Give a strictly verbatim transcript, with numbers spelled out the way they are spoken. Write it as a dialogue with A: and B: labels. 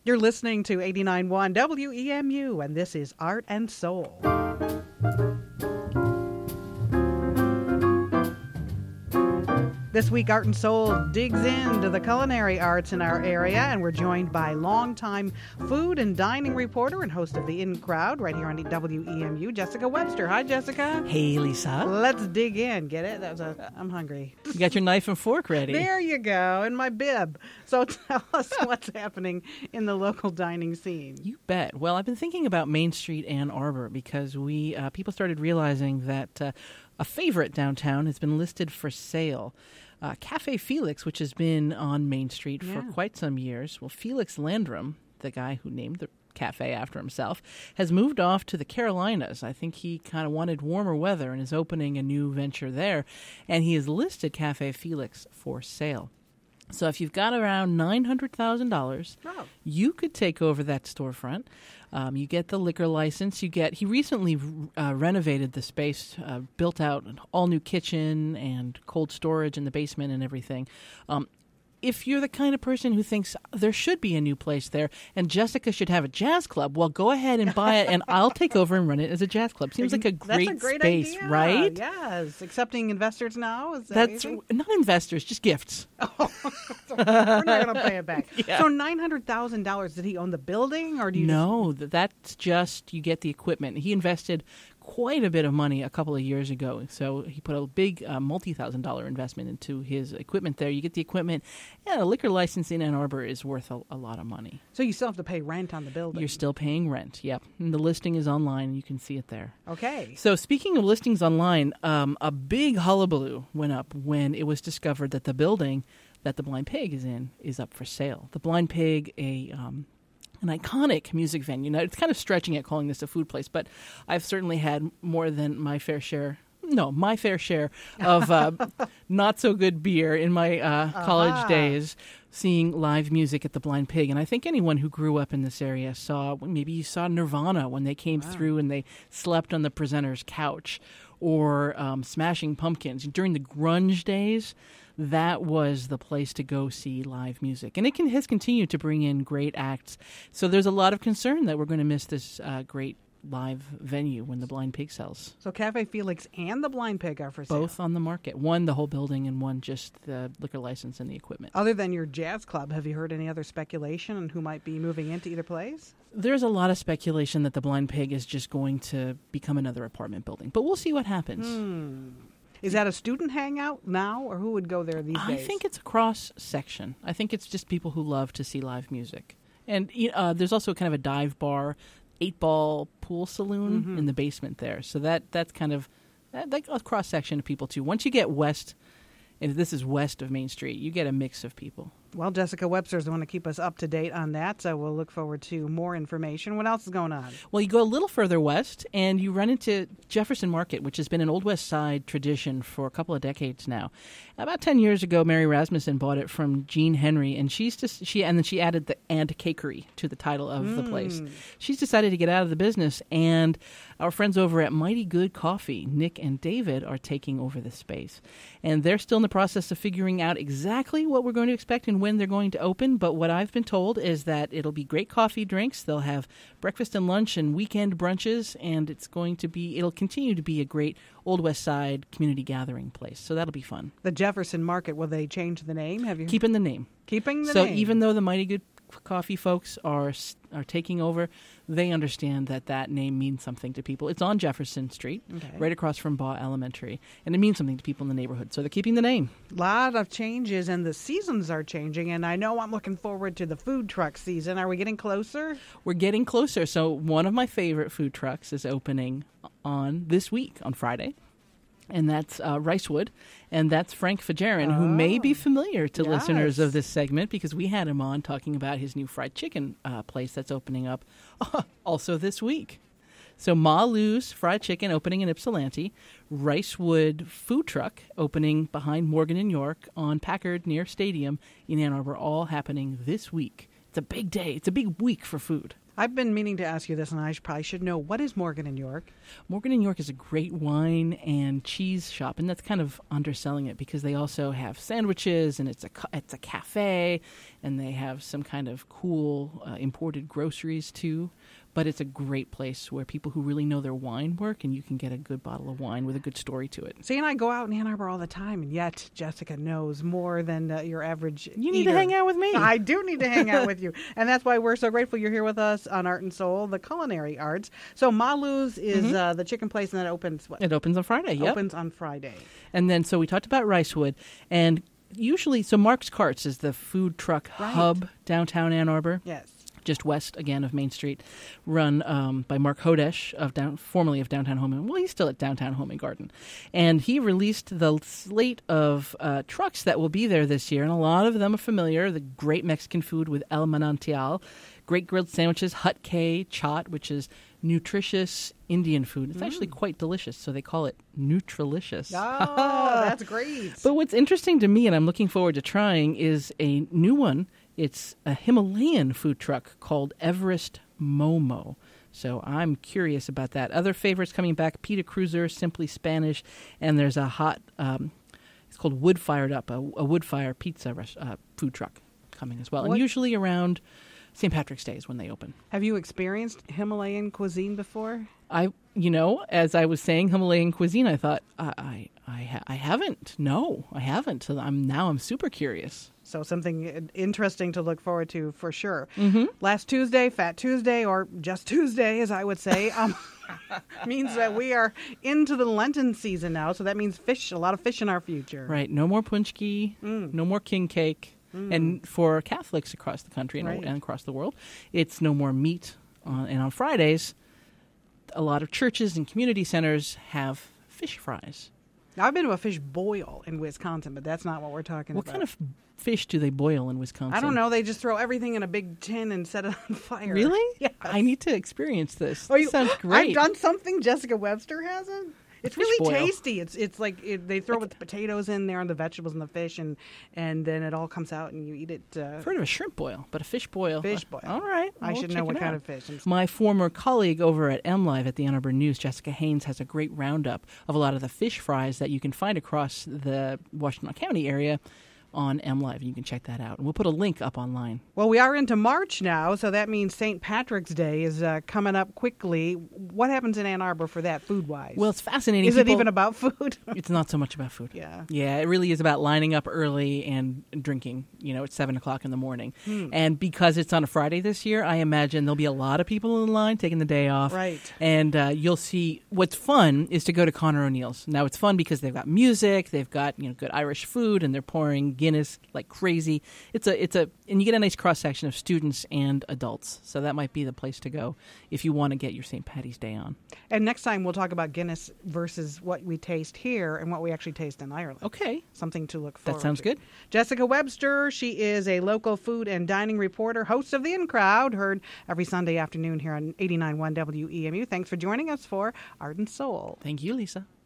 A: You're listening to eighty-nine point one W E M U, and this is Art and Soul. This week, Art and Soul digs into the culinary arts in our area, and we're joined by longtime food and dining reporter and host of the In Crowd right here on W E M U, Jessica Webster. Hi, Jessica.
B: Hey, Lisa.
A: Let's dig in. Get it? That was a, I'm hungry.
B: You got your knife and fork ready.
A: There you go, and my bib. So tell us what's happening in the local dining scene.
B: You bet. Well, I've been thinking about Main Street, Ann Arbor, because we uh, people started realizing that uh, a favorite downtown has been listed for sale. Uh, Cafe Felix, which has been on Main Street
A: Yeah.
B: for quite some years. Well, Felix Landrum, the guy who named the cafe after himself, has moved off to the Carolinas. I think he kind of wanted warmer weather and is opening a new venture there. And he has listed Cafe Felix for sale. So if you've got around nine hundred thousand dollars,
A: Oh.
B: you could take over that storefront. Um, you get the liquor license. You get. He recently uh, renovated the space, uh, built out an all-new kitchen and cold storage in the basement and everything. Um, if you're the kind of person who thinks there should be a new place there and Jessica should have a jazz club, well, go ahead and buy it, and I'll take over and run it as a jazz club. Seems like a great,
A: That's a great
B: space,
A: idea.
B: right?
A: Yes. Accepting investors now? Is that
B: That's
A: easy?
B: not investors, just gifts.
A: We're not going to pay it back.
B: Yeah.
A: So nine hundred thousand dollars, did he own the building, or do you
B: No, th- that's just you get the equipment. He invested quite a bit of money a couple of years ago, so he put a big uh, multi-thousand dollar investment into his equipment there. You get the equipment, and a liquor license in Ann Arbor is worth a, a lot of money.
A: just... So you still have to pay rent on the building?
B: You're still paying rent, yep. And the listing is online, you can see it there.
A: Okay.
B: So speaking of listings online, um, a big hullabaloo went up when it was discovered that the building that the Blind Pig is in is up for sale. The Blind Pig, a um, an iconic music venue. Now, it's kind of stretching it calling this a food place, but I've certainly had more than my fair share, no, my fair share of uh, not-so-good beer in my uh, college
A: Ah.
B: days, seeing live music at the Blind Pig. And I think anyone who grew up in this area saw, maybe you saw Nirvana when they came through and they slept on the presenter's couch, or um, Smashing Pumpkins. During the grunge days, that was the place to go see live music. And it can, has continued to bring in great acts. So there's a lot of concern that we're going to miss this uh, great live venue when the Blind Pig sells.
A: So Cafe Felix and the Blind Pig are for sale?
B: Both on the market. One, the whole building, and one, just the liquor license and the equipment.
A: Other than your jazz club, have you heard any other speculation on who might be moving into either place?
B: There's a lot of speculation that the Blind Pig is just going to become another apartment building. But we'll see what happens.
A: Hmm. Is that a student hangout now, or who would go there these
B: I
A: days?
B: think it's a cross-section. I think it's just people who love to see live music. And you know, uh, there's also kind of a dive bar, eight-ball pool saloon
A: Mm-hmm.
B: in the basement there. So that that's kind of that, that a cross-section of people, too. Once you get west, and this is west of Main Street, you get a mix of people.
A: Well, Jessica Webster's the one to keep us up to date on that, so we'll look forward to more information. What else is going on?
B: Well, you go a little further west, and you run into Jefferson Market, which has been an Old West Side tradition for a couple of decades now. About ten years ago, Mary Rasmussen bought it from Jean Henry, and she's just she and then she added the "and cakery" to the title of the place. She's decided to get out of the business, and our friends over at Mighty Good Coffee, Nick and David, are taking over the space, and they're still in the process of figuring out exactly what we're going to expect and when they're going to open. But what I've been told is that it'll be great coffee drinks. They'll have breakfast and lunch and weekend brunches, and it's going to be it'll continue to be a great Old West Side community gathering place. So that'll be fun.
A: The Jefferson Market, will they change the name? Have you
B: Keeping the name.
A: keeping the
B: so
A: name?
B: even though the Mighty Good Coffee folks are are taking over, they understand that that name means something to people. It's on Jefferson Street,
A: Okay.
B: right across from Baugh Elementary, and it means something to people in the neighborhood. So they're keeping the name.
A: lot of changes, and the seasons are changing, and I know I'm looking forward to the food truck season. Are we getting closer?
B: We're getting closer. So one of my favorite food trucks is opening on this week, on Friday. And that's uh, Ricewood, and that's Frank Fajarin, who may be familiar to
A: Yes.
B: listeners of this segment because we had him on talking about his new fried chicken uh, place that's opening up also this week. So Ma Lou's Fried Chicken opening in Ypsilanti, Ricewood Food Truck opening behind Morgan and York on Packard near Stadium in Ann Arbor, all happening this week. It's a big day. It's a big week for food.
A: I've been meaning to ask you this, and I should, probably should know. What is Morgan in York?
B: Morgan in York is a great wine and cheese shop, and that's kind of underselling it because they also have sandwiches, and it's a ca- it's a cafe, and they have some kind of cool uh, imported groceries too. But it's a great place where people who really know their wine work, and you can get a good bottle of wine with a good story to it.
A: See, and I go out in Ann Arbor all the time, and yet Jessica knows more than uh, your average
B: You need
A: eater.
B: to hang out with me.
A: I do need to hang out with you. And that's why we're so grateful you're here with us on Art and Soul, the culinary arts. So Malu's is mm-hmm. uh, the chicken place, and that opens what?
B: It opens on Friday, yep.
A: Opens on Friday.
B: And then, so we talked about Ricewood, and usually, so Mark's Carts is the food truck
A: right.
B: hub downtown Ann Arbor.
A: Yes.
B: Just west, again, of Main Street, run um, by Mark Hodesh, of down, formerly of Downtown Home and, well, he's still at Downtown Home and Garden. And he released the slate of uh, trucks that will be there this year, and a lot of them are familiar. The great Mexican food with El Manantial, great grilled sandwiches, Hut K, Chaat, which is nutritious Indian food. It's mm. actually quite delicious, so they call it Nutrilicious.
A: Oh, that's great.
B: But what's interesting to me, and I'm looking forward to trying, is a new one. It's a Himalayan food truck called Everest Momo. So I'm curious about that. Other favorites coming back, Pita Cruiser, Simply Spanish, and there's a hot, um, it's called Wood Fired Up, a, a wood fire pizza res- uh, food truck coming as well. What? And usually around Saint Patrick's Day is when they open.
A: Have you experienced Himalayan cuisine before?
B: I, you know, as I was saying Himalayan cuisine, I thought, I I, I, ha- I haven't. No, I haven't. So I'm now I'm super curious.
A: So something interesting to look forward to for sure.
B: Mm-hmm.
A: Last Tuesday, Fat Tuesday, or just Tuesday, as I would say, um, means that we are into the Lenten season now. So that means fish, a lot of fish in our future.
B: Right. No more punchki, mm. no more king cake. Mm. And for Catholics across the country and,
A: right.
B: and across the world, it's no more meat. On, and on Fridays, a lot of churches and community centers have fish fries.
A: Now, I've been to a fish boil in Wisconsin, but that's not what we're talking
B: what
A: about.
B: What kind of fish do they boil in Wisconsin?
A: I don't know. They just throw everything in a big tin and set it on fire.
B: Really?
A: Yes.
B: I need to experience this.
A: Oh, you,
B: this sounds great.
A: I've done something Jessica Webster hasn't. It's
B: fish
A: really
B: boil.
A: tasty. It's it's like it, they throw with the potatoes in there and the vegetables and the fish, and and then it all comes out and you eat it. Uh,
B: I've heard of a shrimp boil, but a fish boil.
A: Fish boil.
B: Uh, all right.
A: I
B: we'll
A: should know what
B: out.
A: kind of fish.
B: My former colleague over at MLive at the Ann Arbor News, Jessica Haynes, has a great roundup of a lot of the fish fries that you can find across the Washington County area on MLive, and you can check that out. And we'll put a link up online.
A: Well, we are into March now, so that means Saint Patrick's Day is uh, coming up quickly. What happens in Ann Arbor for that, food-wise?
B: Well, it's fascinating.
A: Is
B: People,
A: it even about food?
B: It's not so much about food.
A: Yeah.
B: Yeah, it really is about lining up early and drinking, you know, at seven o'clock in the morning.
A: Hmm.
B: And because it's on a Friday this year, I imagine there'll be a lot of people in line taking the day off.
A: Right.
B: And uh, you'll see, what's fun is to go to Conor O'Neill's. Now, it's fun because they've got music, they've got, you know, good Irish food, and they're pouring Guinness like crazy. It's a, it's a, and you get a nice cross section of students and adults. So that might be the place to go if you want to get your Saint Patty's Day on.
A: And next time we'll talk about Guinness versus what we taste here and what we actually taste in Ireland.
B: Okay.
A: Something to look forward to.
B: That sounds good.
A: Jessica Webster, she is a local food and dining reporter, host of The In Crowd, heard every Sunday afternoon here on eighty-nine point one W E M U. Thanks for joining us for Art and Soul.
B: Thank you, Lisa.